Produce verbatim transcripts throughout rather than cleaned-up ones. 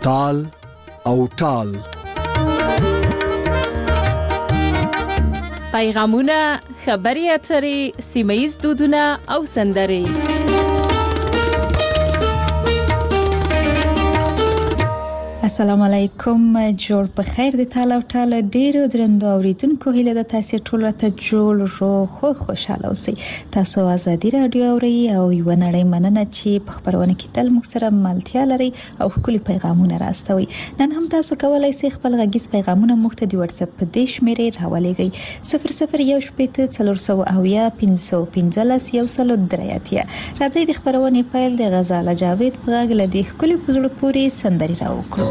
تال او ټال. پیغامونه، خبري اترې، سیمه‌ییز دودونه او سندرې. السلام علیکم، جوړ په خیر د تعالی او تعالی ډیرو درنو اوریدونکو، هیله د تاسو ټول ته جوړ رو خو خوشاله اوسئ. تاسو ازادي رادیو اورئ او یو نړۍ مننه چې په خبرونه کې تل موږ سره ملتیا لري او خپل پیغامونه راستوي. نن هم تاسو کولای شئ خپل غږیز پیغامونه موږ ته د واتس اپ په دې شمیرې راولېږئ صفر صفر یو شپږ څلور سوه اویا پنځه پنځلس یو سلو درې اتیا. راځي د خبرونه پیل د غزاله جاوید په غږ له دې خپل پزړه پوری سندري راوکړو.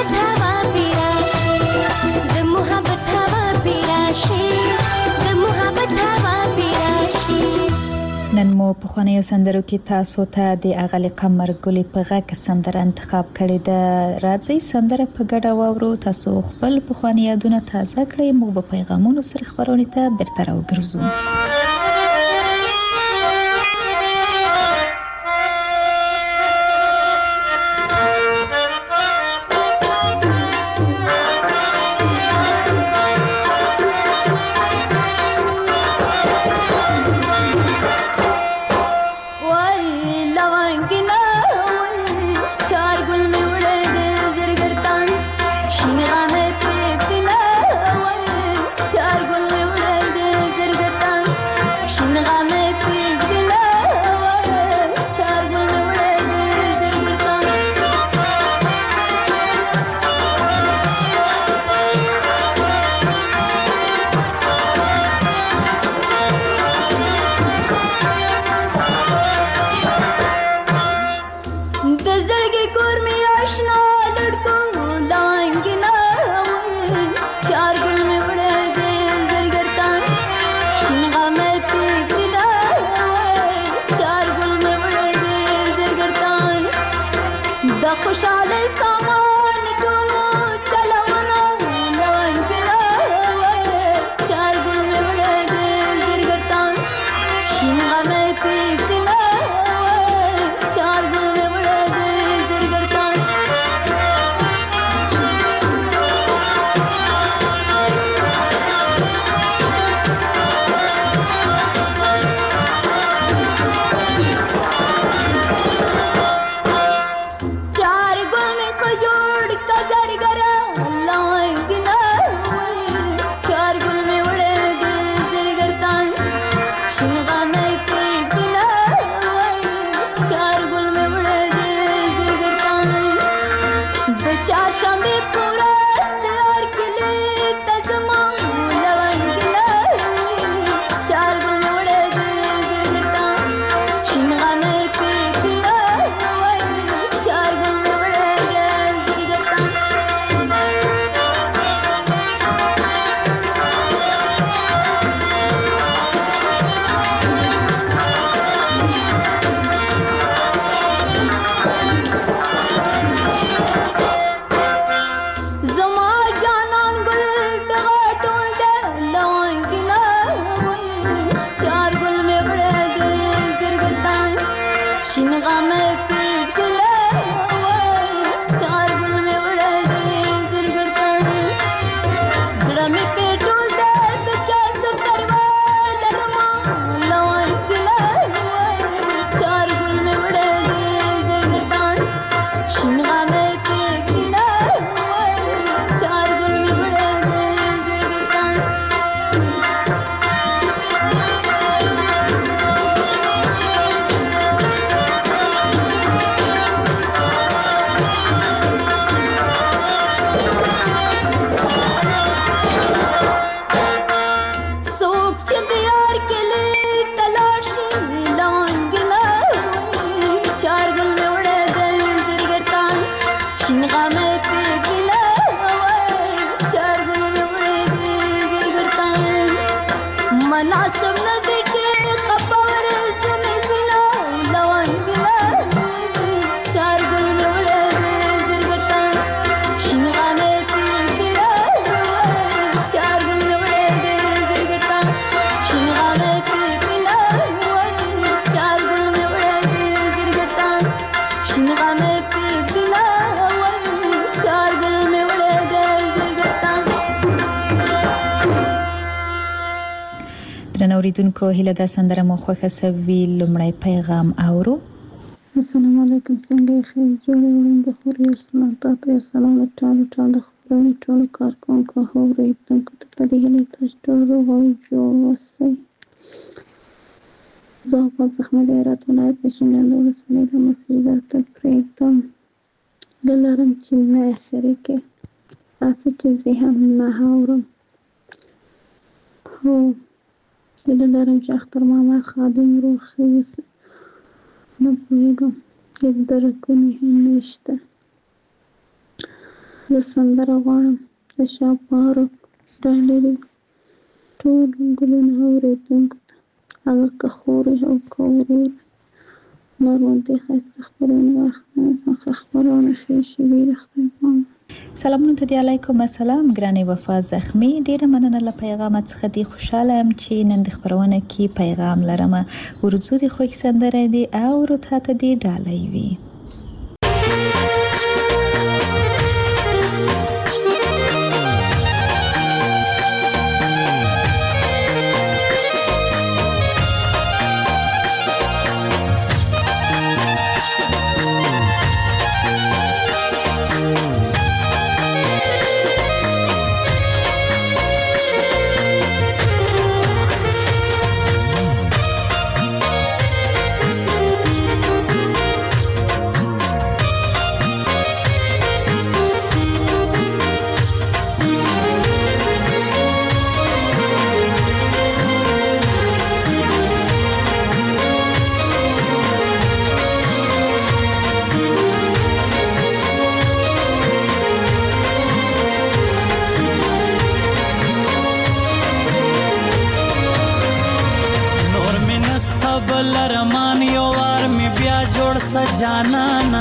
محبت هوا پیراشي د محبت هوا پیراشي د محبت هوا پیراشي. نن مو په خوانیو سندرو کې تاسو ته د اغلی قمر ګلې په غږ سندره انتخاب کړې ده. راځي سندره په ګډه واورو. تاسو خپل په خواني یادونه تازه کړئ. موږ په پیغامونو سره خبرونه ته بیرته راوګرځو. اوریدونکو هیله د سندره مو خوښه سوي. لمړی پیغام اورو. السلام علیکم، څنګه خیر جوړ ورین بخور یو سلام تاسو یو سلام ټول ټول د خبرونو ټول کارکونکو اوریدونکو ته په دې هیله تاسو ټول روغ او جوړ اوسئ. زه په زخمه د هرات ولایت د شینډنډ ولسوالۍ د مسجد ته پرېږدم لرم چې نه شریکه تاسو چې زه هم نه اورم. هو هیله لرم چې اختر ماما خادم روغ ښه اوسي. نه پوهېږم هېڅ درکونه هم نشته. زه سندره غواړم د شاپارو ډالري ټول ګلونه اورېدونکو ته هغه که خور او که ورور نور غوندې ښایسته خپرونه واخله خپرونه ښې شوي د خدای پامه. سلامونه ته دی، علیکم السلام ګرانې وفا زخمي. ډیره مننه له پیغامات څخه دی. خوشاله یم چې نن د خبرونه کې پیغام لرم. ورځو دی خوښ سندره دی او ورته ته دی ډالۍ وي. لرمان یو وار می بیا جوړ سجانانا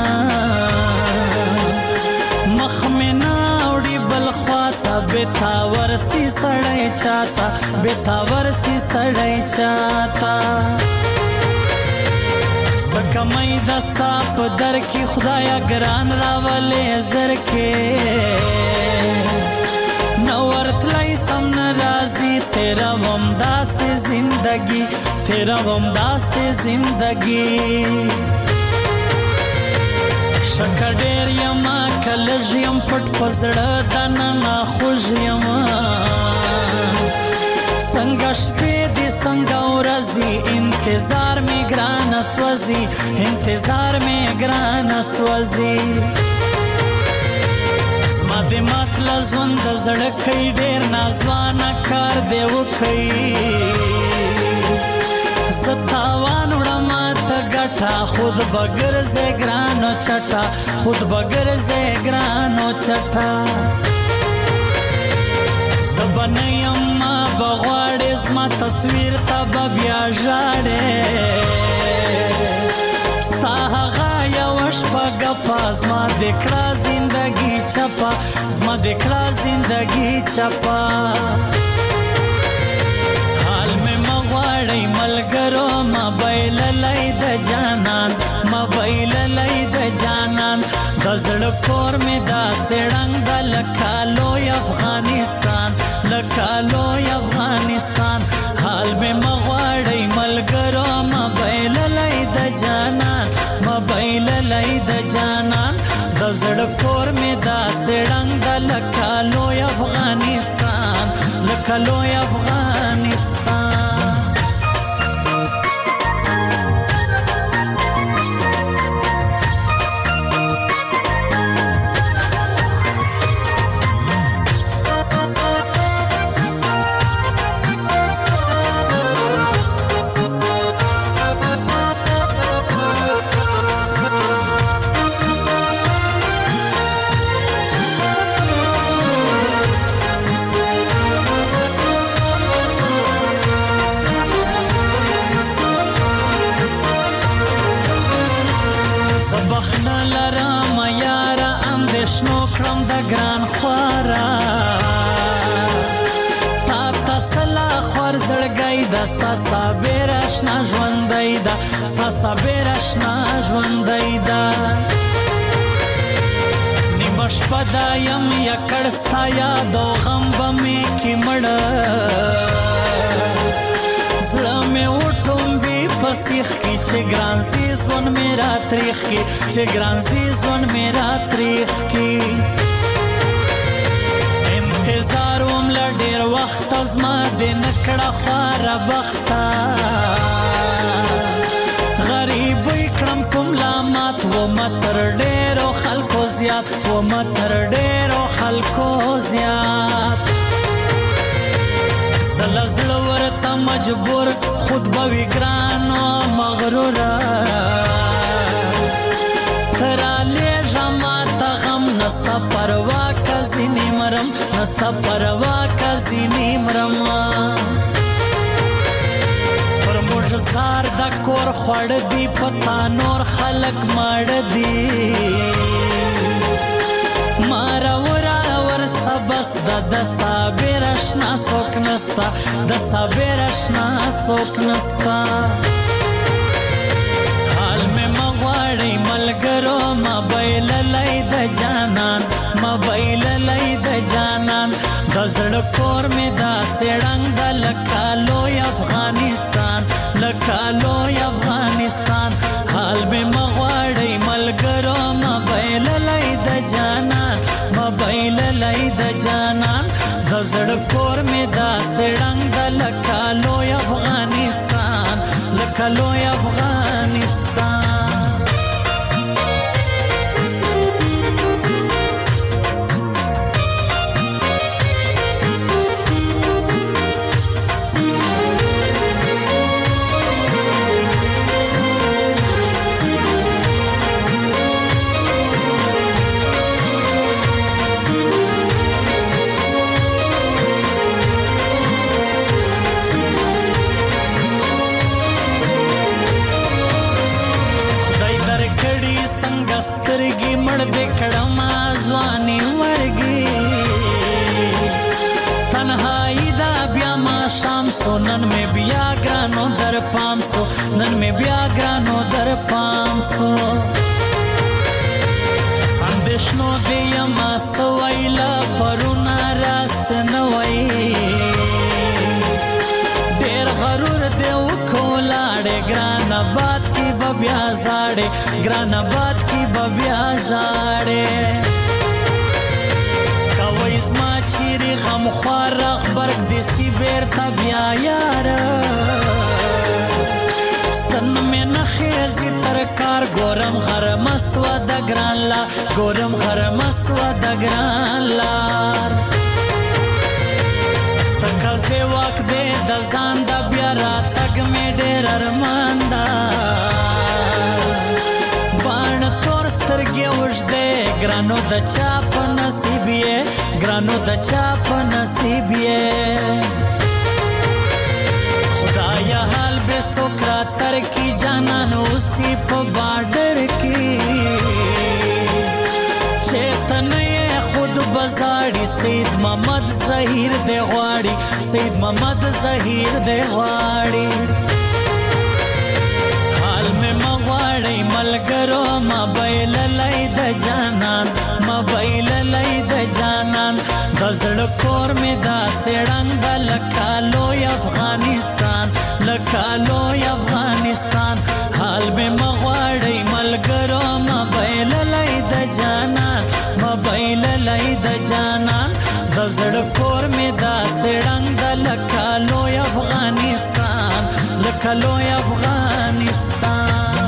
مخ می ناوړي بل خواته بتاور سی سړی چاته بتاور سی سړی چاته سکمای دستا په در کې خدایا ګران راولې زر کې نورتلای سم نرازی تیرا ومدا سے زندگی تیرا ومدا سے زندگی شکډیر یما کلژ یم پټ پزړه دنه خوږ یما څنګه شپې دې څنګه ورځي انتظار می ګران سوځي انتظار می ګران سوځي ما دې مطلب ژوند زړه کوي ډېر نازوانه کار دی وکړي زه تاوان وړم ته ګټه خود بګرځې ګرانو چټه خود بګرځې ګرانو چټه زه به نه یم ما به غواړې زما تصویر ته به بیا ژاړې ستا هغه یوه شپه ګپه زما دې کړه زندګي چپه زما دې کړه زندګي چپه حال مې مه غواړئ ملګرو ما بایللی د جانان ما بایللی د جانان د زړه کور مې داسې ړنګ ده لکه لوی افغانستان لکه لوی افغانستان حال مې مه غواړئ ملګرو ما بایللی د جانان ما بایللی د جانان د زړه کور مې داسې ړنګ ده لکه لوی افغانستان لکه لوی افغانستان. بخنه لرم یاره اندېښنو کړم د ګران خواره تا ته سلا خور زړګی ده ستا صابر اشنا ژوندی ده ستا صابر اشنا ژوندی ده نیمه شپه ده یم یکړ ستا یاد او غم به مې کې مړه زړه مې وټومبي په سیخ کې چې ګران سي ژوند مې را تریخ کې چې ګران سي ژوند مې را تریخ کې انتظار وم له ډېر وخته زما دې نه کړه خواره بخته غریبۍ کړم په ملامت ومه تر ډېرو خلکو زیات ومه تر ډېرو خلکو زیات زله زړه ورته مجبور خود به وي ګران و مغروره ته رالېږه ما ته غم نسته پروا زینی مرم نستا پروا کا زینی مرم پر موږ زار د کور خوړ دی پتا نور خلق مړ دی مارا ورا ور سبس د د صابر اشنا سوک نستا د صابر اشنا سوک نستا حال میں مغواړی ملګرو موبایل لای د جانان موبایل لای د جانان د زړه کور می دا سړنګ د لکالو افغانستان لکالو افغانستان حال میں مغواړی ملګرو موبایل لای د جانان موبایل لای د جانان د زړه کور می دا سړنګ د لکالو افغانستان لکالو افغانستان سترګې مړ دې کړم ځواني ورګي تنهایی دا بیا ما شام سو نن مې بیا ګرانو در پام سو نن مې بیا ګرانو در پام سو اندېښنو دې یما سویلا پرونه راس نه وای ډېر غرور دې وکولاړې ګران آباد کی بیا زاړې ګران آباد کی بیا زاړې کوي زما چیرې غم خوار خبرګ دې سی بیرته بیا یار ستن مې نه خېزي تر کار ګورم غرم سوه د ګران لا ګورم غرم سوه د ګران لار تکازې واک دې د ځان د بیا راتګ مې ډېر ارمان ده سترګې وژدې ګرانو د چا په نصیب یې ګرانو د چا په نصیب یې خدایا حال به سوکرا تر کی جانان اوسی په بارډر کې چیتن یې خود بزاړي سید محمد ظهیر دی غواړي سید محمد ظهیر دی غواړي ملګرو موبایل لای د جانان موبایل لای د جانان د زړه کور می دا سړنګ د لکالو افغانستان لکالو افغانستان حال به مغواړی ملګرو موبایل لای د جانان موبایل لای د جانان د زړه کور می دا سړنګ د لکالو افغانستان لکالو افغانستان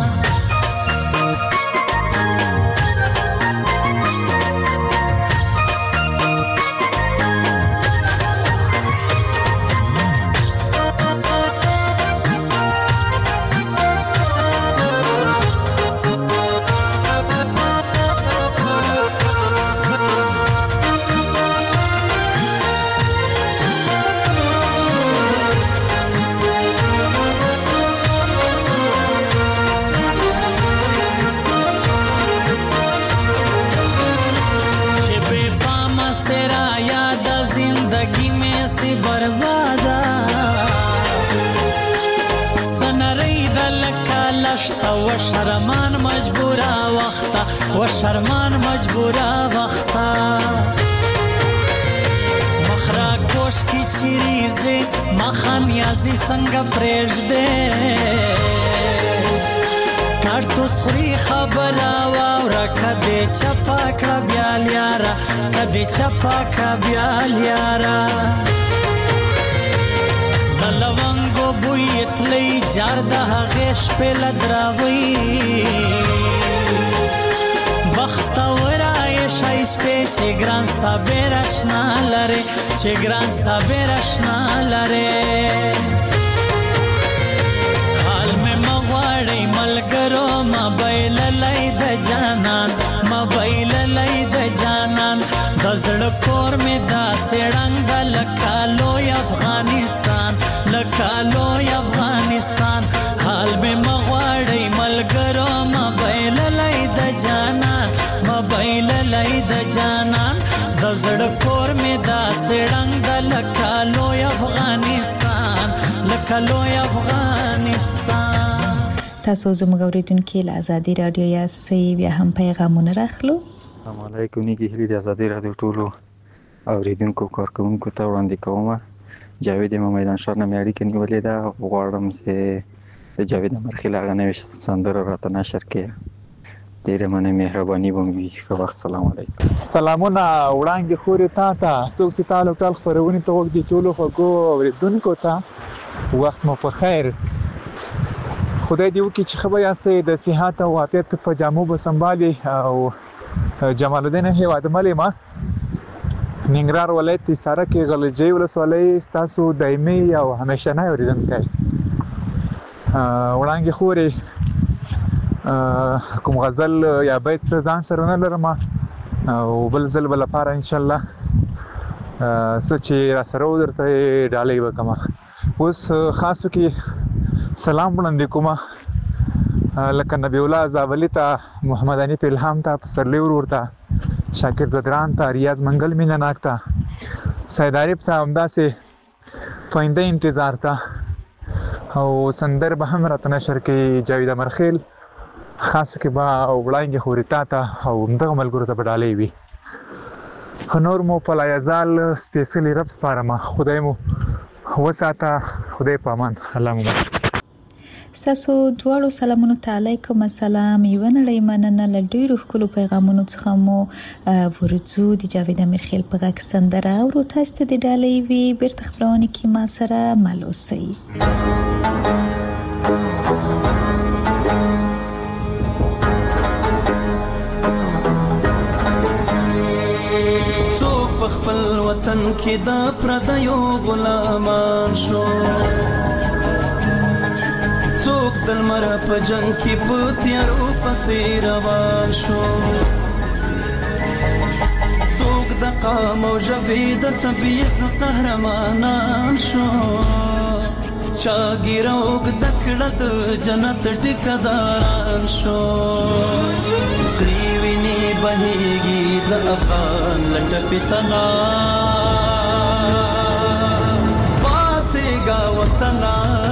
و شرمان مجبورا وختا و شرمان مجبورا وختا مخرا کوش کی چیریزی مخان یازی سنگ پریش دے کارتوس خوری خبر آوارا کدی چپا کڑا بیال یارا کدی چپا کڑا بیال یارا دلوانگو بویت لی جار دا غیش پی لدراوی بختورای شایسته چه گران صابر اشنا لره چه گران صابر اشنا لره حال میں مغواړی ملګرو موبایل لای د جانان موبایل لای د جانان د زړه کور می دا سړنګ لکالو افغانستان لکالو افغانستان حال می مغواړی ملګرو موبایل لای د جانان موبایل لای د جانان د زړه کور می دا سړنګ لکالو افغانستان لکالو افغانستان. تاسو زموږ اوریدونکو له ازادي رادیو یاستئ بیا هم پیغامونه راخلو. السلام علیکم نیکی هلی د ازادي رادیو ټولو اوریدونکو کارکونکو ته وړاندې کوم. جاوید ما میدان شهر نه اړیکه نیولې ده غواړم چې د جاوید مرخیل هغه نوې سندره راته نشر کړي. ډیره مننه مهرباني وموي. ښه وخت. سلام علیکم. سلامونه وړاندې خوري تا ته څوک چې تاسو ټول خبرونه ته وګورئ ټولو خوږو اوریدونکو ته وخت مو په خیر. خدای دې وکړي چې خبر یاستئ د صحت او عافیت په جامو به سنبالي. او جمال الدین هیواد ملې ما ننګرهار ولایت ساره کې غلجی ولسوالۍ ستاسو دایمي او همیشنی اوریدونکی وړاندې خوري کوم غزل یا بیت سره ځان سره نه لرم او بل ځل بل لپاره ان شاء الله څه چې را سره ودرته ډالۍ وکم. اوس خاصو کې سلام وړاندې کومه لکه نبی الله زابلی ته محمد انیف الهام ته پسرلی ورور ته شاکر زدران ته ریاض منګل مینه ناک ته سید عارف ته همداسې پاینده انتظار ته او سندر به هم راته نشر کوي جاوید امرخیل خاصو کې به وړاندې خوري تا ته او همدغه ملګرو ته به ډالۍ وي. نور مو په لا یزال سپیڅلي رب سپارم. خدای مو وساته. خدای په امان. الله مو ستاسو دواړو سلامونو ته علیکم السلام. یو نړۍ مننه له ډیرو ښکلو پیغامونو څخه مو ورځو د جاوید امرخیل په غږ سندره او تاسو ته د ډالۍ وی بیرته خبرونه کې ما سره ملوسي. څوک په خپل وطن کې د پردیو غلامان شو څوک د لمر په جنګ کې په تیارو پسې روان شو څوک د قام او ژبې د تبعیض قهرمانان شو چا ګیره اوږده کړه د جنت ټیکهداران شو سرې وینې بهیږي د افغان له ټپې تنا پاڅېږه وطنه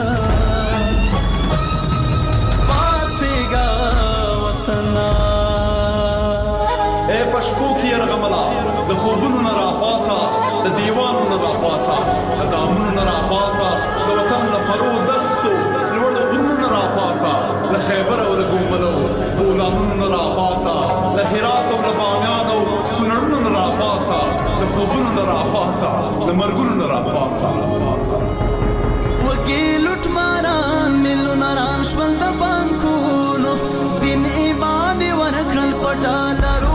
پشپو کې يرغملا د خوبونو نه راپاڅه د دیوانو نه راپاڅه د دامونو نه راپاڅه د وطن له فرو دښتو لوړ غرونو نه راپاڅه له خیبر او له ګوملو بولانونو نه راپاڅه له هرات او له بامیان او کونړونو نه راپاڅه د خوبونو نه راپاڅه د مرګونو نه راپاڅه وګي لوټ ماران ملو ناران شول د بانکونو دین ایمان ورکړل پټاله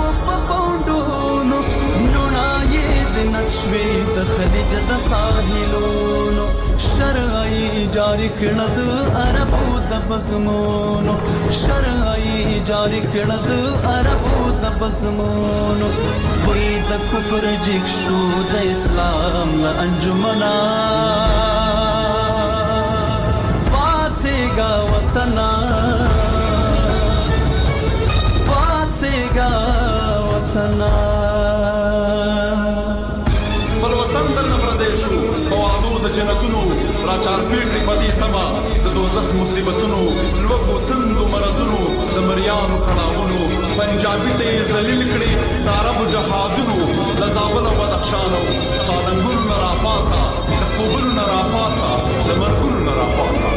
شوی د خلیج د ساحلونو شرعي جاری کړه د عربو د بزمونو شرعي جاری کړه د عربو د بزمونو وای د کفر جګ شو د اسلام له انجمنا پاتېګا وطنا پاتېګا وطنا جنتونو را چار پیټي پدې تما د دوزخ مصیبتونو لوګو تندو مرزونو د مریانو کړهونو پنجابي ته ذلیل کړي د عربو جهادونو د زابل او بدخشانو سالنګونو را پاڅا د خوبونو را پاڅا د مرګونو را پاڅا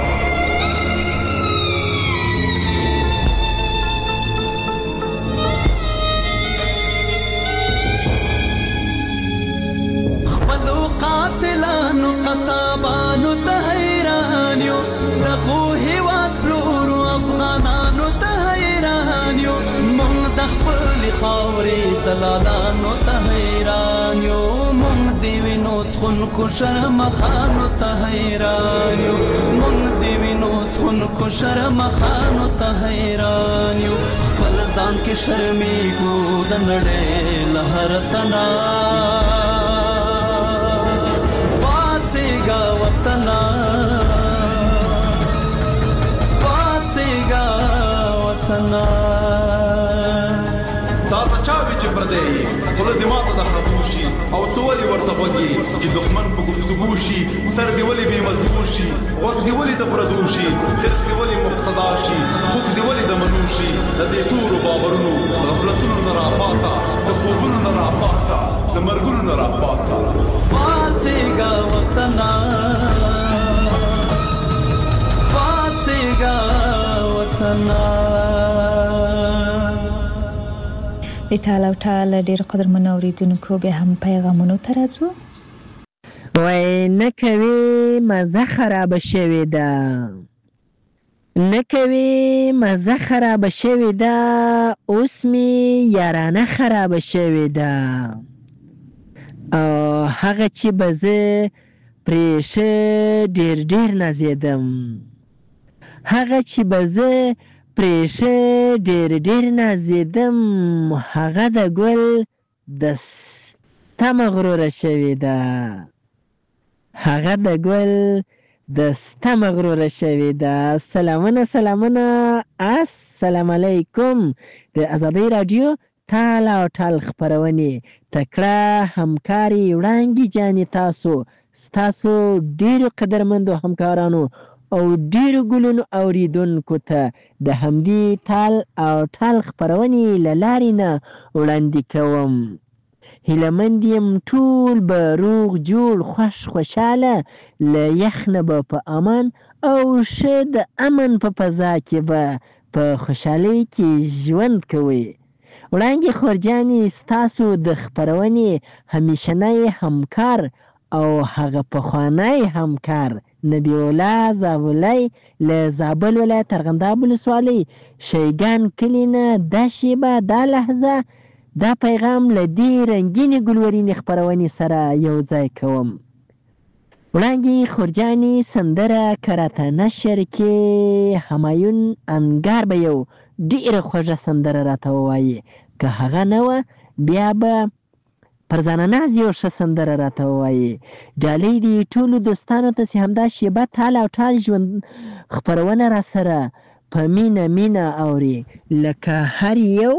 قاتلانو قصابانو ته حیران یو دغه هیواد پلورو افغانانو ته حیران یو مونږ د خپل خاورې دلالانو ته حیران یو مونږ دی وینو څخونکو شرمخانو ته حیران یو مونږ دی وینو څخونکو شرمخانو ته حیران یو خپل ځان کې شرمېږو د نړۍ له هر تنا پاڅېږه وطنه پاڅېږه وطنه تا ته چا وي چې پردی یې خوله دې ماته در خطو شي او ته ولې ورته غوږ یې چې دښمن په گفتګو شي سر دې ولې بې مضبوط شي غوږ دې ولې د پردو شي حرص دې ولې مقتدا شي خوږ دې ولې د منو شي د دې تورو باورونو غفلتونو نه راپاڅه د خوبونو نه راپاڅه د مرګونو نه راپاڅه پاڅېږه وطنه پاڅېږه وطنه. د ټال او ټال ډېر قدرمن اوریدونکو بیا هم پیغامونو ته راځو. وای نه کوي مزه خرابه شوې ده نه کوي مزه خرابه شوې ده اوس مې یارانه خرابه شوې ده او هغه چې به زه پرې ښه ډېر ډېر نازېدم هغه چې به زه پریشه ډېر ډېر نازېدم هغه د ګل د ستمه غروره شوې ده هغه د ګل د ستمه غروره شوې ده. سلامونه سلامونه السلام علیکم. د ازادۍ راډیو ټال او ټال خپرونې تکړه همکاري وړانګې جانې تاسو ستاسو ډېرو قدرمندو همکارانو او ډېرو ګلونو اوریدونکو ته د همدې ټال او ټال خپرونې له لارې نه وړاندې کوم. هیلهمند یم ټول به روغ جوړ خوش خوشحاله له یخ نه به په امان او ښه د امن په فضا کې به په خوشحالۍ کې ژوند کوئ. وړانګې خورجانې ستاسو د خپرونې همیشنی همکار او هغه پخوانی همکار نبی الله زابلی له زابل ولایت ارغنداب ولسوالۍ شیګان کلي نه دا شیبه دا لحظه دا پیغام له دې رنګینې ګلورینې خپرونې سره یو ځای کوم. وړانګې خورجانې سندره کراته نشر کې همایون انګار به یو ډېره خوږه سندره راته ووایي که هغه نه وه بیا به پرزانه ناز یو ښه سندره راته ووایي. ډالۍ دې ټولو دوستانو ته چې همدا شیبه ټال او ټال ژوند خپرونه را سره په مینه مینه اوري لکه هر یو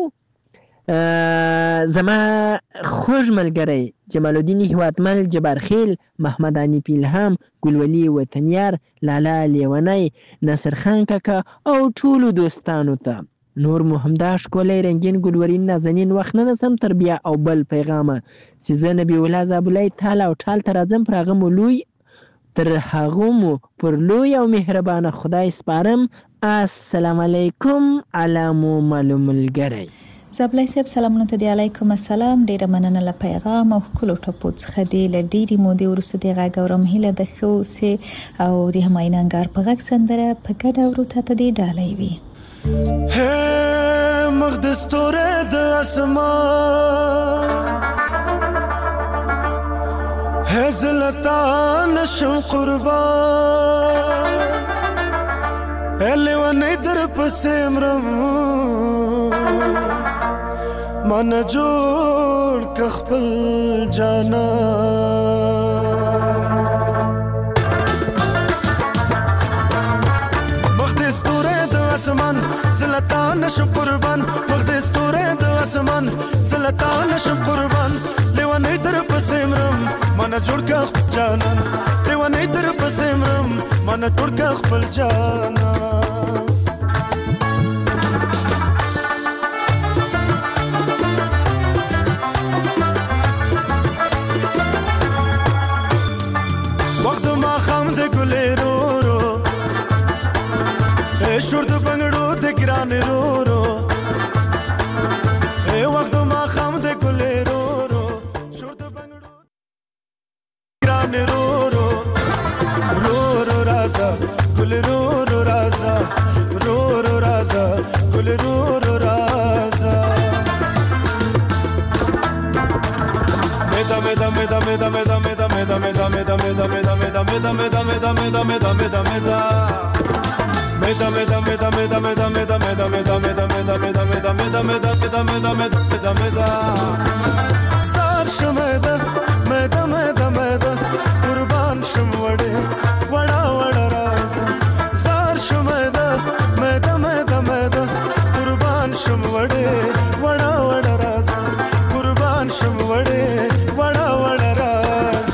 زما خوږ ملګری جمال الدین هیوادمل جبارخیل محمد حنیف الهام ګلولي وطنیار لالا لیونی ناصر خان کاکا او ټولو دوستانو ته نور مو همدا ښکلی رنګین ګلورین نازنین وخت نه نسم تر بیا او بل پیغامه چې زه نبی الله زابلی ټال او ټال ته راځم پر هغه مو لوی تر هغه مو پر لوی او مهربانه خدای سپارم. السلام علیکم علامو معلوم ملګری. زابلی صاحب سلامونه ته دی علیکم السلام. ډیره مننه له پیغام او ښکلو ټپو څخه دی له ډیرې مودې وروسته د غږ اورم هیله ده ښه اوسې او د همایون انګار په غږ سندره په ګډه اورو ته ته دې ډالۍ وي. ہے مقدس تورے د اسمان ہے زلطان شم قربان ہے لیوانی در پسیمرم من جوڑ کخپل جانا مقدس تورے د اسمان زلطان شم قربان مقدس تورے د اسمان زلطان شم قربان لیوانی در پسیمرم من جوړ کا خپل جانان لیوانی در پسیمرم من جوړ کا خپل جانان. وخت ما خام د ګلې رو رو اے شور د بنګړو د ګران رو رو اے وخت ما خام د ګلې رو رو شور د بنګړو ګران رو رو رو رو رازا ګل رو رو رازا رو رو رازا ګل رو رو رازا مeda meda meda meda meda meda meda meda meda meda meda meda meda meda meda meda meda meda meda meda meda meda meda meda meda meda meda meda meda meda meda meda meda meda meda meda meda meda sar shmeda meda meda meda qurban shmwade wada wada raz sar shmeda meda meda meda qurban shmwade wada wada raz qurban shmwade wada wada raz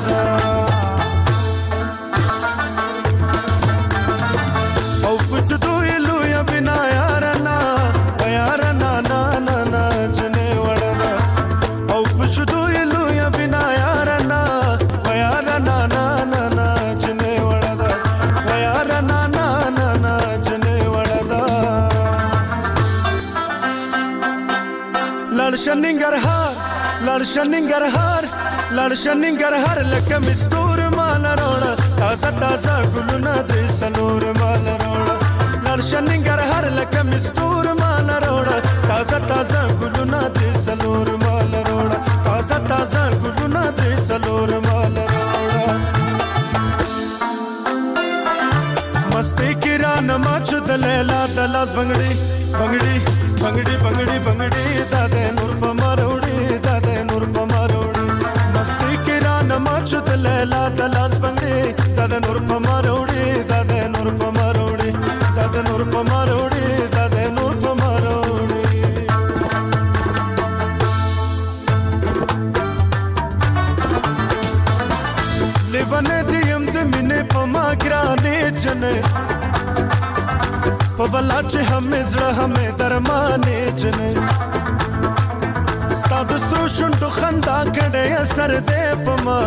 au put do ilu ya bina yarana yarana na na na jne wada au put do ilu ya bina yarana yarana na na na jne wada yarana na na na jne wada ladshaningar har ladshaningar har ladshaningar har lakam istur mal roda taza taza guluna de salur mal roda ladshaningar har lakam istur mal roda taza taza guluna de salur mal roda taza taza guluna de salur mal roda मस्ती किरा नमाज दलेला दलास बंगड़ी बंगड़ी बंगड़ी बंगड़ी बंगड़ी दादे नूर पमारोड़ी दादे नूर पमारोड़ी मस्ती किरा नमाज दलेला दलास बंगड़ी दादे नूर पमारोड़ी दादे नूर पमारोड़ी दादे नूर पमारोड़ी दादे नूर पमारोड़ी लेवने दियम दे मिने पमा गिराने जने पवला चे हमें जड़ा हमें दरमाने जने स्ताद स्रोशुंडो खंदा कड़े असर दे पमा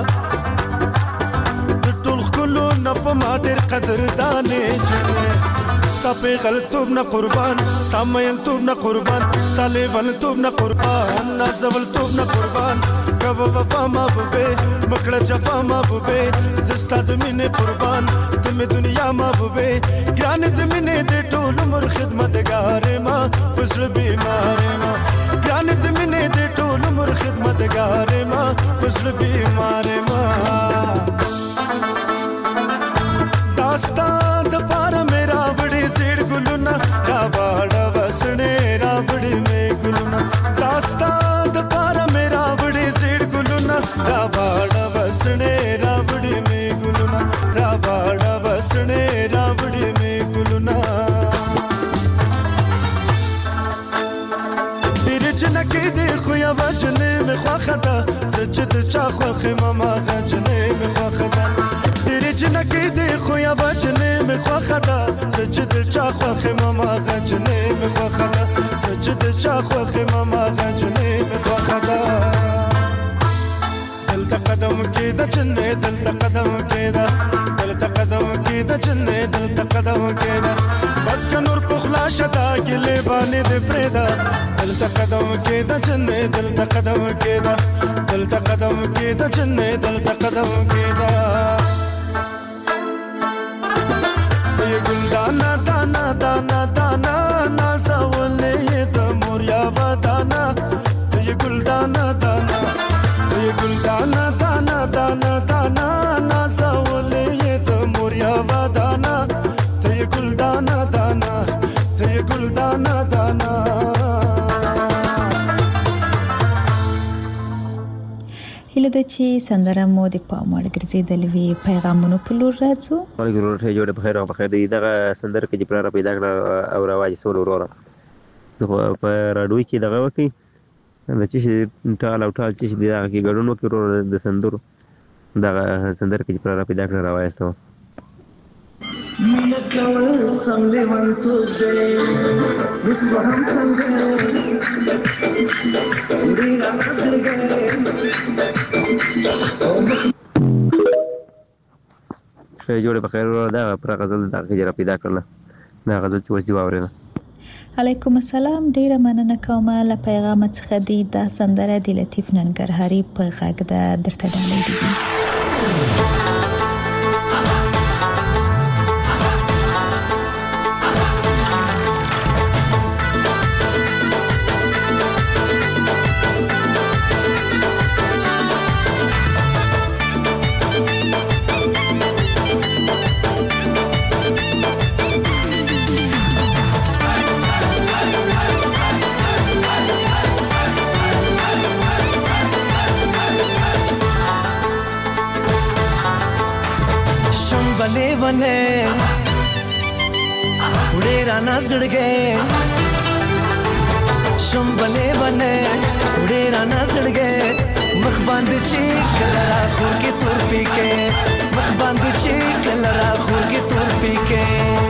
टुल कुलो न पमा तेर कदर दाने जने स्ता पे गलतूब न कुर्बान स्ता मयल तूब न कुर्बान स्ता लेवल तूब न कुर्बान ना जवल तूब न कुर्बान कब वफा महबूबे मकड़ा जफा महबूबे जिस्ता दुमिने कुर्बान तुम दुनिया महबूबे ज्ञान दुमिने दे टोल उम्र खिदमतगारे माँ पुजल बीमारे माँ ज्ञान दुमिने दे टोल उम्र खिदमतगारे माँ पुजल बीमारे माँ दास्तान दपारा मेरा बड़ी जेड़ गुलुना रावाड़ा वसने रावड़ी में गुलुना दास्तान दपारा मेरा बड़ी जेड़ गुलुना रावाड़ा वसने रावड़ी में गुलुना रावाड़ा वसने रावड़ी में गुलुना बिरज नकी देखो या वजने में ख्वाखदा सजद चाखो खिमामा गजने में ख्वाखदा बिरज नकी देखो या वजने में ख्वाखदा सजद चाखो खिमामा गजने में ख्वाखदा सजद चाखो खिमामा गजने में ख्वाखदा दिल तकदम की दचने दिल तकदम की दा दिल तकदम की दचने दिल तकदम की दा बस का नूर पुखला शदा गिले बाने दे प्रेदा दिल तकदम की दचने दिल तकदम की दा दिल तकदम की दचने दिल तकदम की दा ये गुलदाना दाना दाना दाना ना सवले ये तमोरिया वादाना ये गुलदाना दाना ये गुलदाना दाना दाना दाना ना सवले ये तमोरिया वादाना ये गुलदाना दाना ये गुलदाना दाना هله ده چې سندره مو د پام وړ ګرځېدلې وي پیغامونو په لور راځو وعلیکم ورته جوړه بخیر او بخیر دی دغه سندره کې چې پلار پیدا کړ او راوځي سول وروره دغه په راډیو کې دغه وکی د چې ټال او ټال چې دغه کې ګډونو کې وروره د سندرو دغه سندره کې چې پلار پیدا کړ راوځي مینه کول سم لیوانتو دې وسوهم څنګه ډیر راځي شې جوړه بخیر ورو دا پر غزل دا غجره پیدا کړل دا غزل چې وځي واورینه علیکم السلام ډیره مننه کوم له پیغام څخه دی دا سندره د لطیف ننګرهاري په غږ ده درته ډالۍ دي بلې ونه وړې رانه زړګې شم بلې ونه وړې رانه زړګې مخ باندې چې کله را خور کې تور پیکې مخ باندې چې کله را خور کې تور پیکې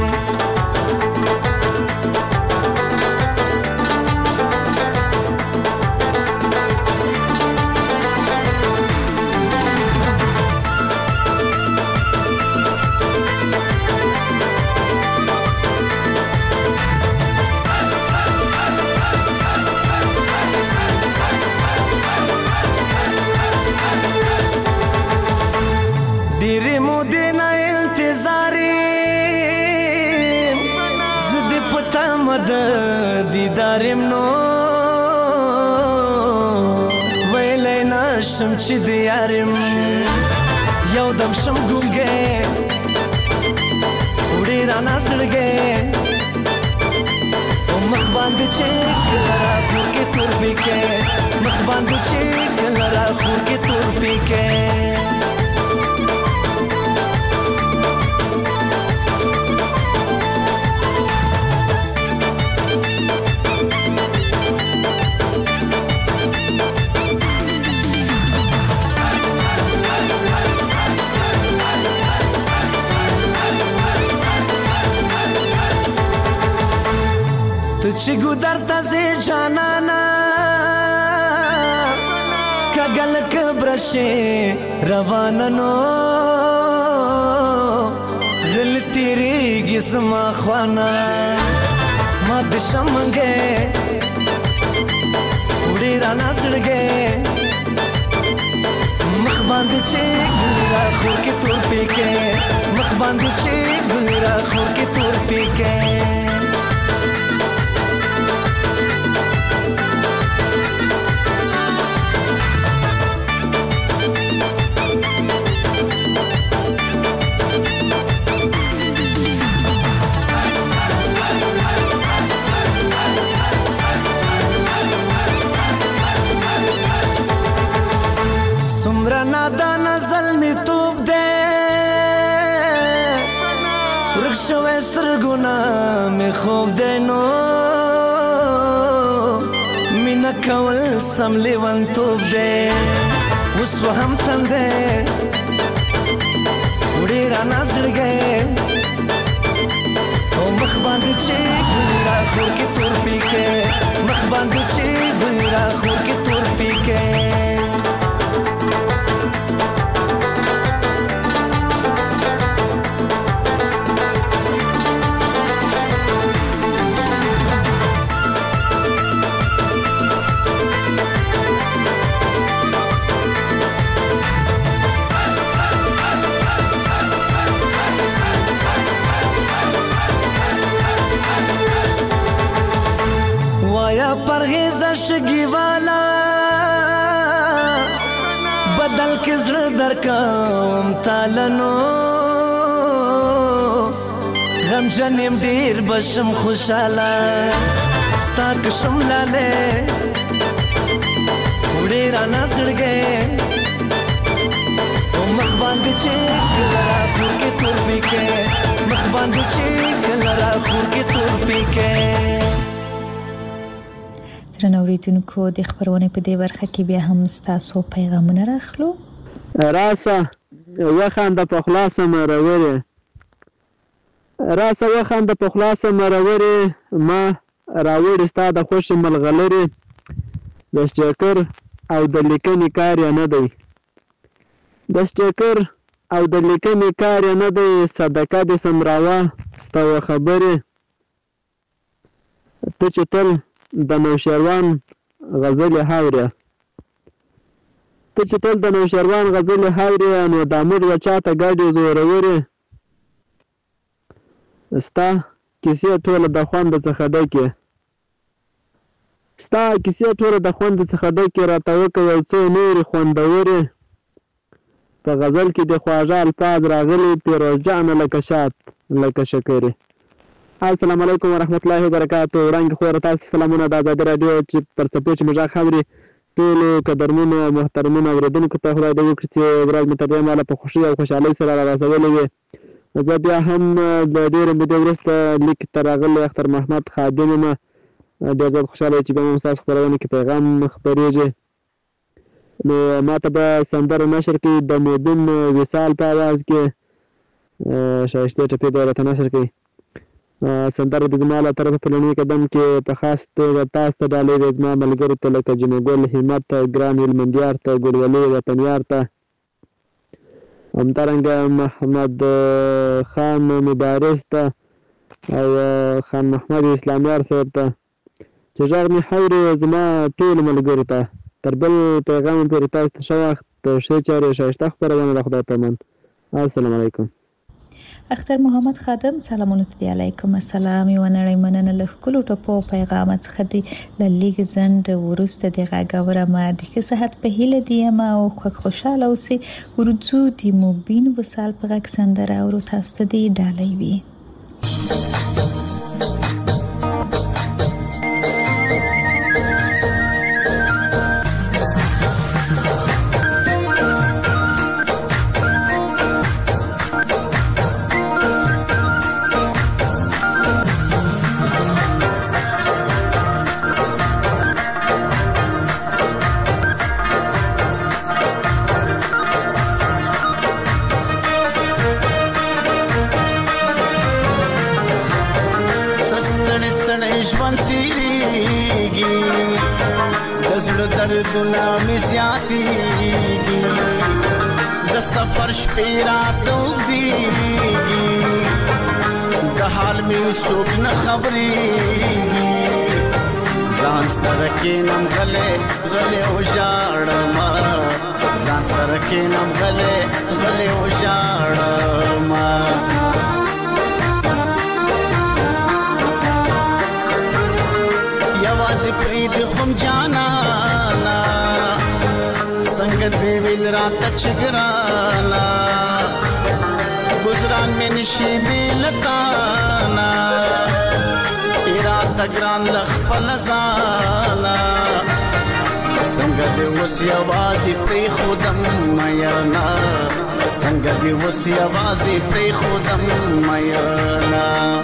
ډېرې مودې نه انتظار یم زه دې په تمه د دیدار یم نو ویلی نه شم چې د یار یم یو دم شم ګونګی وړې رانه زړګی مخ باندې چې کله را خور کې تور پیکې مخ باندې چې کله را خور کې تور پیکې ته چې ګودر ته ځې جانانه کږه لکه برشې روانه نو غل تېرېږي زما خوانه ما د شمنګې وړې رانه زړګې مخ باندې چې ګلې را خور کې تور پیکې مخ باندې چې ګلې را خور کې تور پیکې سمره نادانه ظلمي توب دی ورک شوی سترګونه مې خوب دی نو مینه کول سم لیونتوب دی اوس وهم تندی وړې رانه زړګی او مخ باندې چې ګلې را خور کې تور پیکې مخ باندې چې ګلې را خور کې تور پیکې وایا پرهیزه شګي والا بدل کې زړه درکوم تالنو غمجن یم ډېر بشم خوشاله ستا که شم لاله وړې رانه زړګی او مخ باندې چې کله را خور کې تور پیکې مخ باندې چې کله را خور کې تور پیکې درنو اوریدونکو د خبرونې په دې برخه کې بیا هم ستاسو پیغامونه راخلو راسه وخانده په خلاصه مرورې راسه وخانده په خلاصه مرورې ما راوړې ستا د خوښې ملغلرې د سټیکر او د لیکنې کار یې نه دی د سټیکر او د لیکنې کار یې نه دی صدقه دې سمراوه ستا و خبرې ته چې تل د نوشیروان غزلې هاورې ته چې تل د نوشیروان غزلې هاورې نو دا موږ و چاته ګاډې زورورې ستا کیسې ټوله د خوند څخه ډکې ستا کیسې ټوله د خوند څخه ډکې راته وکړه یو څو نورې خوندورې په غزل کې د خواږه الفاظ راغلي پیروز جانه لکه شات لکه شکرې السلام علیکم ورحمت الله وبرکاتو وړاندې خو تاسو سلامونه د آزادي رادیو چې پر څپو چې مجا خبرې ټولو قدرمنو او محترمونو اوریدونکو ته خدای دې وکړي چې ورځ مې تر دې ماله په خوشي او خوشحالۍ سره را رسولې وي زه بیا هم د ډېرې مودې وروسته لیک ته راغلی اختر محمد خادم یم. ډېر زیات خوشحاله یم چې بیا هم ستاسو خپرونه کې پیغام خپرېږي. نو ما ته به سندره نشر کړي د مودون وصال په اواز کې ښایستې ټپې به راته نشر کړي. سندره د زما له طرفه په لومړي قدم کې په خاص توګه تاسو ته ډالۍ وي، زما ملګرو ته لکه جنګل همت ته، ګران هلمندیار ته، ګلولي وطنیار ته، همدارنګه محمد خان مبارز ته او خان محمد اسلامیار صاحب ته چې غږ مې حوري زما ټولو ملګرو ته. تر بل پیغام پورې تاسو ته ښه وخت، ښې چارې، ښایسته خپرونه د خدای په امان. السلام علیکم. اختر محمد خادم سلامونه ته دی. علیکم السلام. یو نړۍ مننه له ښکلو ټپو پیغام څخه دی. له لیک زند وروسته د غږ اورمه د ښه صحت په هیله دی یم او خوږ خوشحاله اوسئ. ورځو د مبین وصال په غږ سندره اورو، تاسو ته دی ډالۍ وي. दर्दना में ज़्यादतीगी द सफर शपेरा तोगदीगी द हाल में सोच न खबरेगी जान सरके नम गले गले उजाड़मा जान सरके नम गले गले उजाड़मा यवाज़ प्रीत खुम जाना देविल रात चगराना गुजरान में निशीबी लताना इरात ग्रान लख पलजाना संग दे वसी आवाज़ी पे खुदम मयाना संग दे वसी आवाज़ी पे खुदम मयाना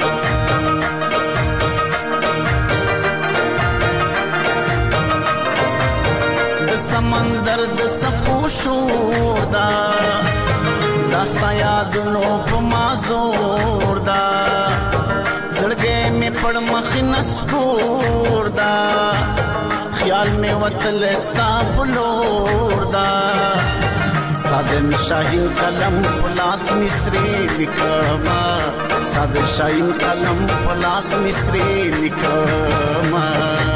समंदर द सपूशोदा दास्ता यादनो पमाजोरदा जड़गे में पड़ मखनस कोरदा ख्याल में वतलस्ता बुलोरदा सादन शाहीन कलम पलास मिस्री लिखमा सादन शाहीन कलम पलास मिस्री लिखमा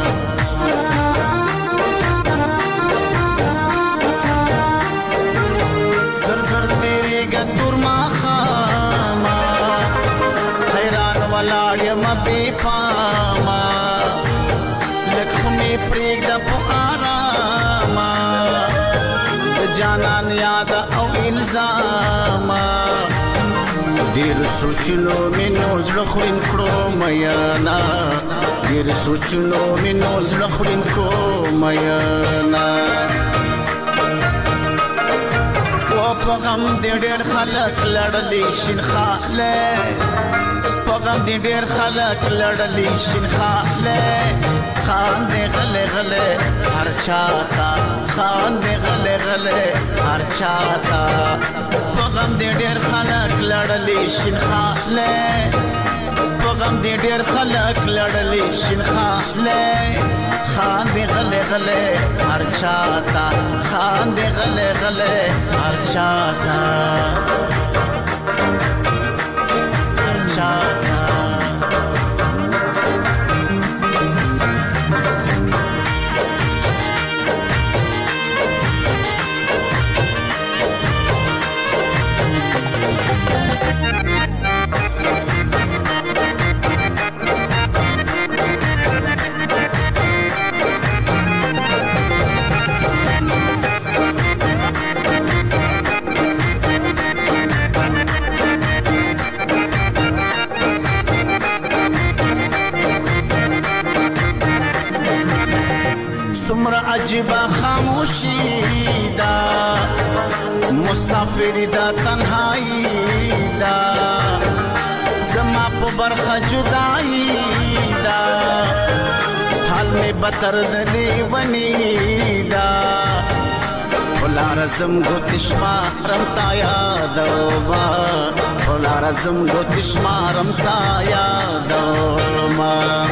बेपामा लखमे प्रेग पुआरामा जानान याद औ इल्जामा देर सोचनो में नोज रखुइन करो मयाना देर सोचनो में नोज रखुइन को मयाना वो पगम देर खलक लड़ली शिन खाले पगम दी ढेर खलक लड़ली शिन खाले खान दे गले गले हर चाहता खान दे गले गले हर चाहता पगम दी ढेर खलक लड़ली शिन खाले पगम दी ढेर खलक लड़ली शिन खाले खान दे गले गले हर चाहता खान दे गले गले हर चाहता हर चाहता अजबा खामोशी दा مسافر دا تنهایی دا زما په برخه جدائی دا حال می بتر دلی ونی دا ولارزم گوتشما رمتا یادوما ولارزم گوتشما رمتا یادوما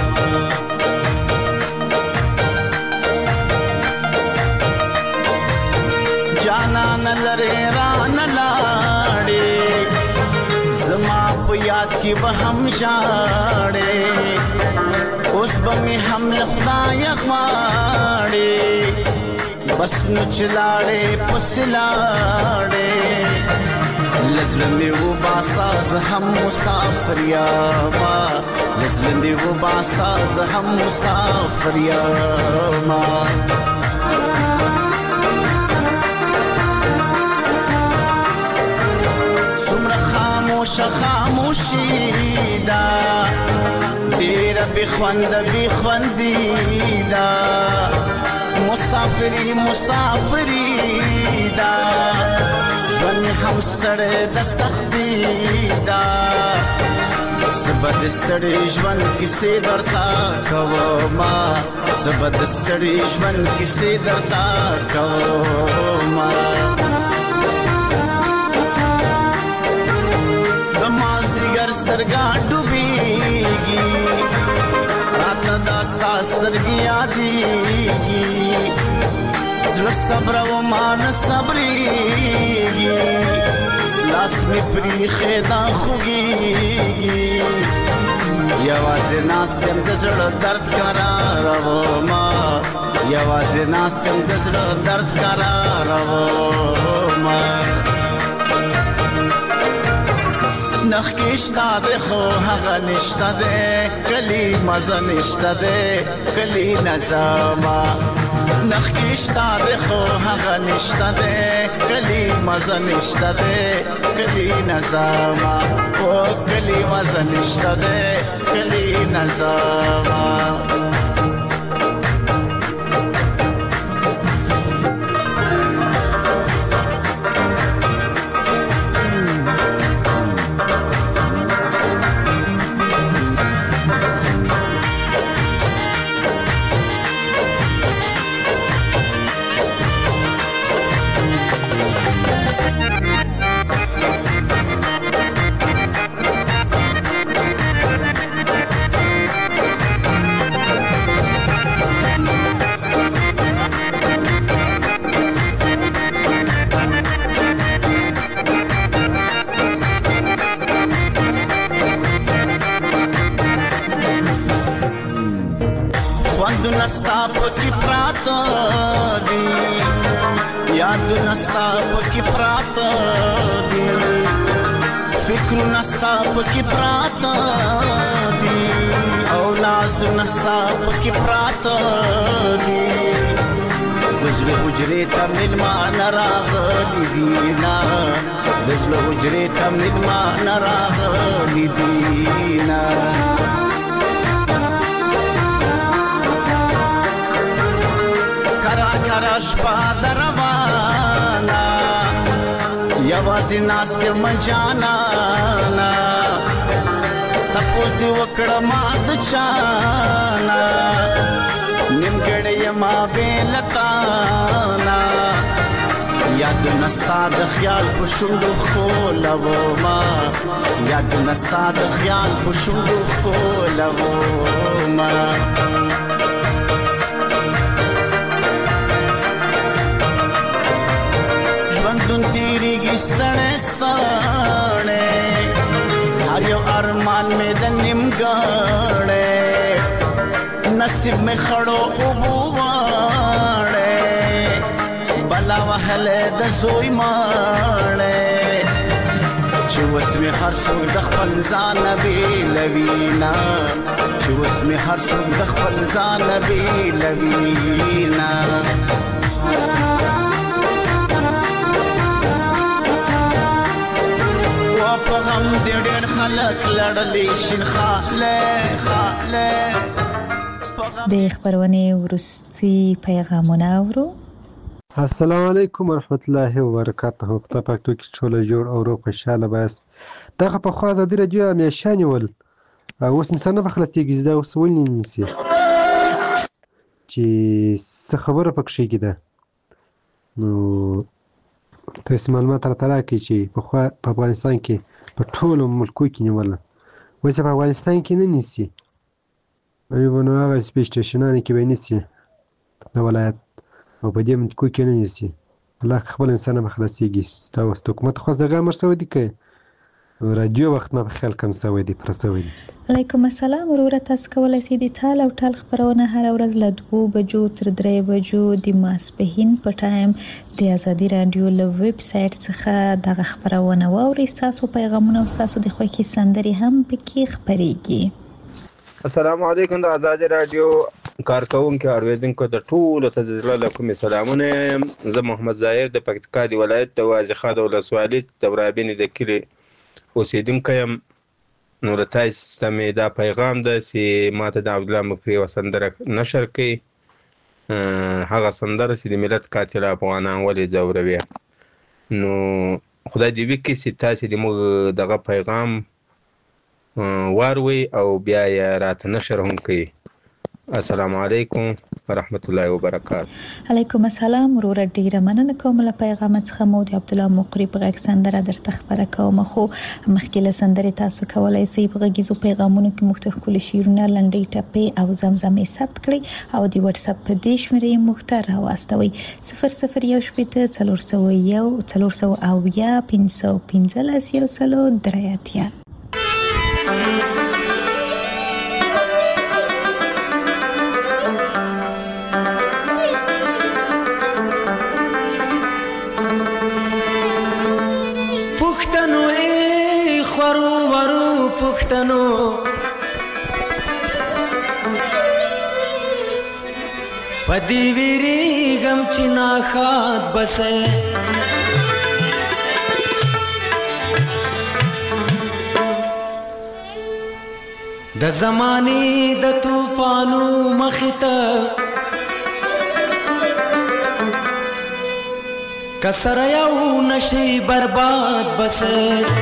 جانا نلره ران لاړې زما په یاد کې به هم ژاړې اوس به مې هم له خدایه غواړې بس نو چې لاړې پسې لاړې له زړه مې وباسه زه هم مسافر یما له زړه مې وباسه زه هم مسافر یما خاموش خاموشی دا ډیر بخوند بخوندی دا مسافری مسافری دا ژوند هم ستړی د سختی دا زبد ستړی ژوند کیسې درته کومه زبد ستړی ژوند کیسې درته کومه سترګا ډوبېږي راته دا ستا سترګې یادېږي زړه صبرومه نه صبرېږي لاس مې پرېښی دا خوږېږي یوازې ناست یم د زړه درد قرارومه یوازې ناست یم د زړه درد قرارومه نخکشتا ده خو هغه نشته ده کلی مزه نشته ده کلی نظاما نخکشتا ده خو هغه نشته ده کلی مزه نشته ده کلی نظاما او کلی مزه نشته ده کلی نظاما نستا پکی پراتا دی یاد نستا پکی پراتا دی فکر نستا پکی پراتا دی او ناز نستا پکی پراتا دی دزل حجرې ته مېلمانه راغلي دينا دزل حجرې ته مېلمانه راغلي دينا کرا شپا دروانا یوازې ناست یم جانانا تپوس دې وکړه ما د چانا نیمګړی یما بې لتانا یادونه ستا د خیال په شونډو ښکلومه یادونه ستا د خیال په شونډو ښکلومه ژوندون تېرېږي ستړی ستړی هر یو ارمان مې د نیمګړی نصیب مې خړو اوبو واړی بلا وهلی د زوی ماړی چې اوس مې هر څوک د خپل ځانه بېلوینه چې اوس مې هر څوک د خپل ځانه بېلوینه په غم دې ډېر خلک لړلي شین خاله خاله د خبرونې وروستي پیغامونه اورو. السلام علیکم ورحمت الله وبرکاته. خدای پاک تو کې ټوله جوړ او روغ خوشحاله بس. دغه پخوا ازادي راډیو همیشه نیول اوس مې سر نه په خلاصېږي، دا اوس ولې نه نیسي چې څه خبره پکښې کېده. نو تاسې معلومات راته راکړئ چې پخوا په افغانستان کې په ټولو ملکو کې نیوله، اوس په افغانستان کې نه نیسي. به نو هغه سټېشنانو کې به یې نیسي د ولایت او په دې ملکو کې نه نیسي. الله که خپل انسان به خلاصېږي. ستا اوس د حکومت خواست دغه امر شوی دی که رادیو وخت ما په خیال کم شوی دی پوره شوی دی. علیکم السلام وروره، تاسو کولی شئ د ټال او ټال خپرونه هره ورځ له دوو بجو تر درې بجو د ماسپښین په ټایم د ازادي راډیو له ویب سایټ څخه دغه خپرونه واورئ. ستاسو پیغامونه او ستاسو د خوښې سندرې هم پکې خپرېږي. السلام علیکم. د ازادي راډیو کارکونکو اوریدونکو د ټولو ته د زړه له کومې سلامونه یم. زه محمد ظاهر د پکتیکا د ولایت د وازیخا د ولسوالۍ د ورابینې د کلي اوسېدونکی یم. نو له تاسو ته مې دا پیغام ده چې ما ته د عبدالله مکري یوه سندره نشر کړي، هغه سندره چې د ملت قاتل افغانان ولې ځوروي. نو خدای دې وکړي چې تاسې د موږ دغه پیغام واروئ او بیا یې راته نشر هم کوي. السلام علیکم ورحمت الله وبرکاته. علیکم السلام وروره، ډیره مننه کوم له پیغام څخه. مو د عبدالله مقری په غږ سندره درته خبره کوم، خو مخکې له سندرې تاسو کولی شئ په غږیزو پیغامونو کې موږ ته ښکلي شعرونه، لنډۍ ټپې او زمزمې ثبت کړئ او د وټس اپ په دې شمېرې موږ ته راواستوئ: صفر صفر یو شپېته څلور سوه یو څلور سوه اویا پنځه سوه پنځلس یو سلو درې اتیا. پښتنو پدی ویریږم چې ناښاد بسې، د زمانې د طوفانو مخې ته که سره یو نشي برباد بسې.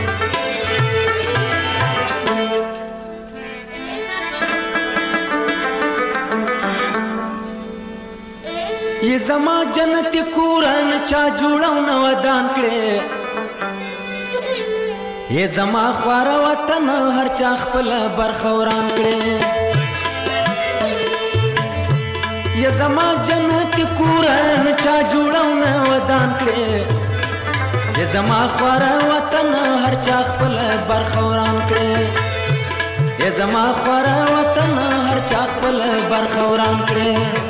یہ زما جنت کورن چا جوړاو نو ودان کړي، یہ زما خوار وطن هر چا خپل برخوران کړي. یہ زما جنت کورن چا جوړاو نو ودان کړي، یہ زما خوار وطن هر چا خپل برخوران کړي، یہ زما خوار وطن هر چا خپل برخوران کړي.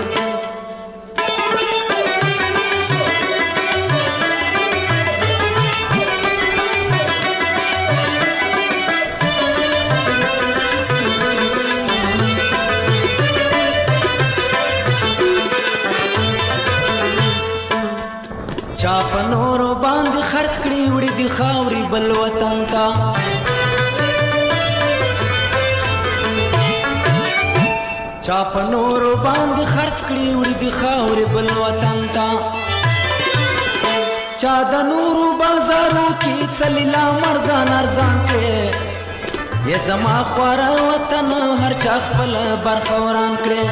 چا په نورو باندې خرڅ کړي وړي د خاورې بل وطن ته، چا په نورو باندې خرڅ کړي وړي د خاورې بل وطن ته، چا د نورو بازارو کې څلیلا مرزان ارزان کړي، یې زما خواره وطن هر چا خپل برخوران کړي.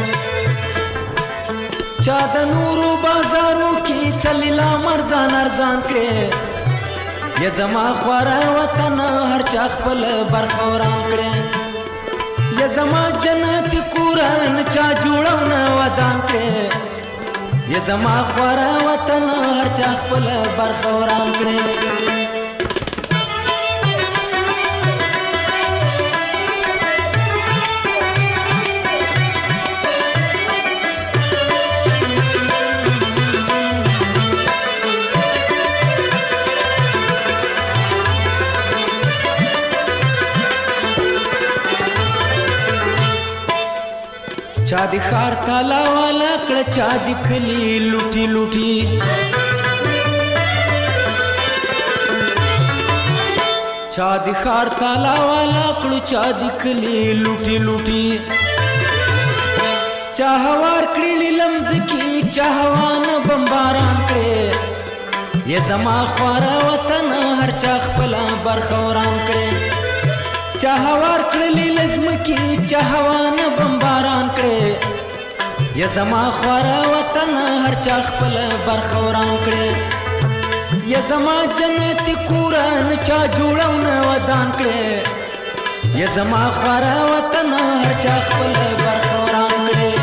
چا د نورو بازارو کې څلیلا مرزان ارزان کړي، یې زما خواره وطن هر چا خپل برخوران کړي، یې زما جنت کورن چا جوړاو نه ودان کړي، یې زما خواره وطن هر چا خپل برخوران کړي. چا دی خار تالا والا کړه، چا دی کلی لوټي لوټي، چا دی خار تالا والا کړه، چا دی کلی لوټي لوټي، چا هوار کړي لمز کی جهوان بمباران کړي یا زما خواره وطن هر چا خپل برخوران کړي چا هوار کړلې لزمکی چا هوان بمباران کړي یا زما خواره وطن هر چا خپل برخوران کړي یا زما جنت کورن چا جوړونه ودان کړي یا زما خواره وطن هر چا خپل برخوران کړي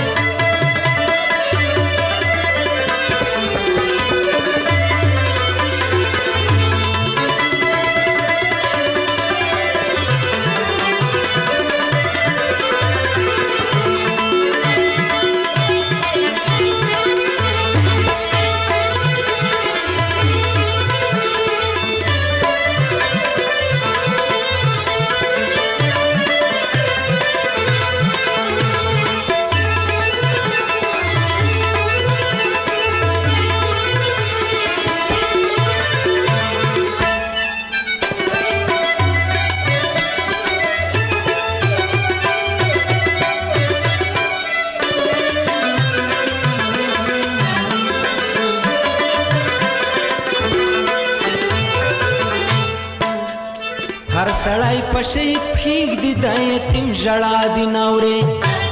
هر سړی په شهید پښیږ دی د یتیم ژړا دی ناورې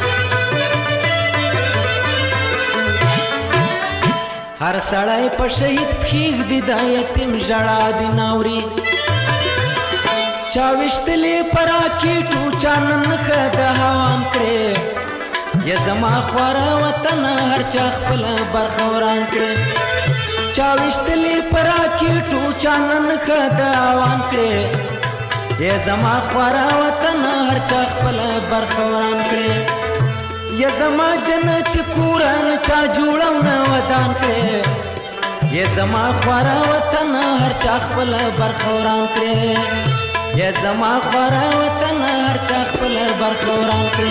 هر سړی په شهید پښیږ دی د یتیم ژړا دی ناورې چا وشتلې پر راکېټو چا نن ښه د هوان کړې یا زما خواره وطن هر چا خپل برخوران کړې چا وشتلې پر راکېټو چا نن ښه د هوان کړې یا زما خواره وطن هر چا خپل برخوران کړي یا زما جنت کورن چا جوړونه ودان کړي یا زما خواره وطن هر چا خپل برخوران کړي یا زما خواره وطن هر چا خپل برخوران کړي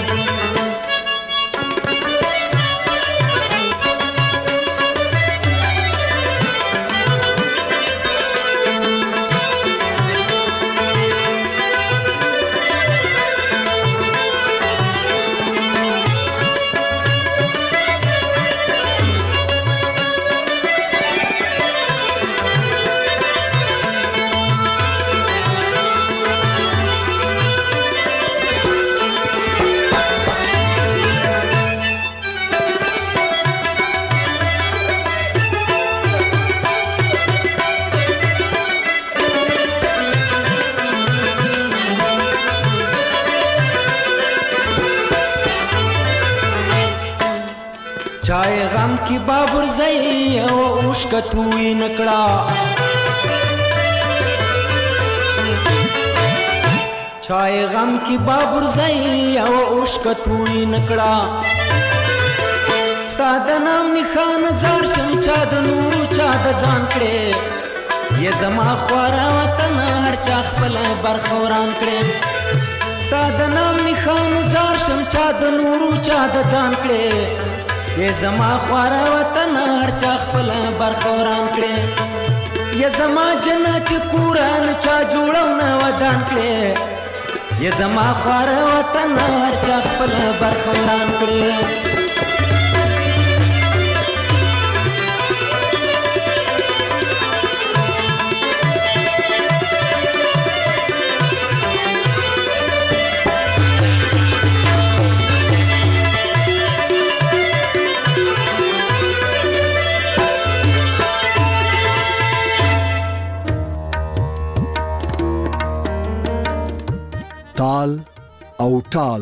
چای غم کی بابر زئی او اوشکتوی نکړه چای غم کی بابر زئی او اوشکتوی نکړه ستاد نام نخان زار شم چا د نور چا د ځان کړي یا زما خواره وطن هر چا خپل برخوران کړي ستاد نام نخان زار شم چا د نور چا د ځان کړي یا زما خواره وطن هر چا خپل برخوران کړي یا زما جنت کورن چا جوړونه ودان کړي یا زما خواره وطن هر چا خپل برخوران کړي تال او ټال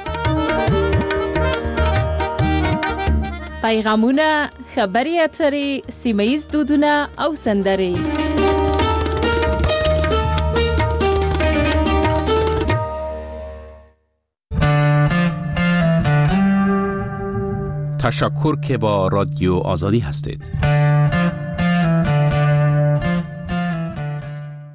پیغامونه، خبري اترې، سیمه ییز دودونه او سندرې. تشکر که با رادیو آزادی هستید.